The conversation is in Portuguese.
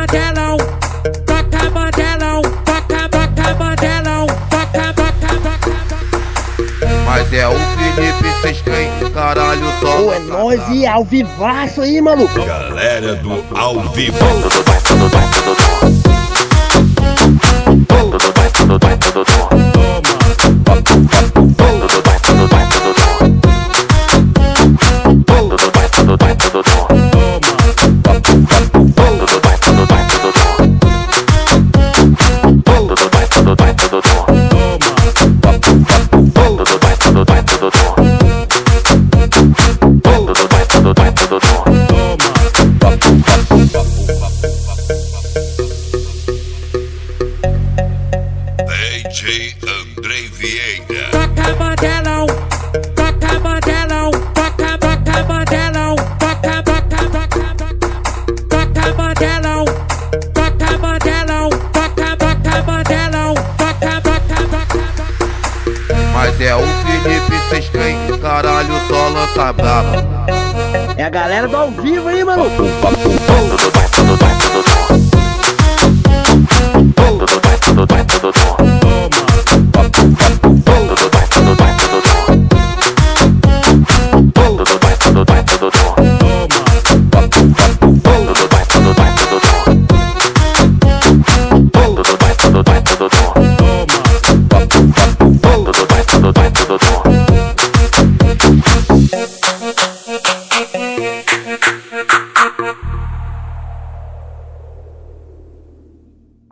mandelão, toca mandelão, toca mandelão, toca. Mas é o Felipe, cês creem, caralho, só. Pô, é nóis e ao vivaço aí, maluco. Galera do Ao Vivo. DJ Andrei Vieira. Toca mandelão, toca mandelão, toca mandelão, toca mandelão, toca mandelão, toca mandelão, toca. Mas é o Felipe, cês creem, caralho, só lança brava. É a galera do ao vivo aí, maluco.